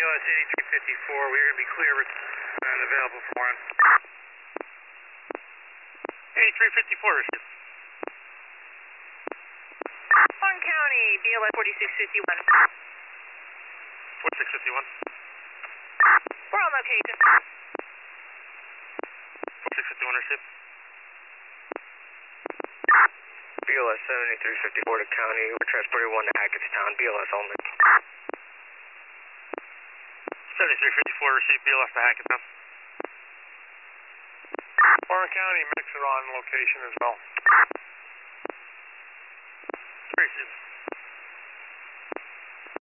BLS 8354, we're going to be clear and available for one. 8354, receive. Long County, BLS 4651. 4651. We're on location. 4651, receive. BLS 7354 to County, we're transporting one to Hackettstown, BLS only. 7354, receive BLS to Hackettstown. Warren County, mix are on location as well. Receive.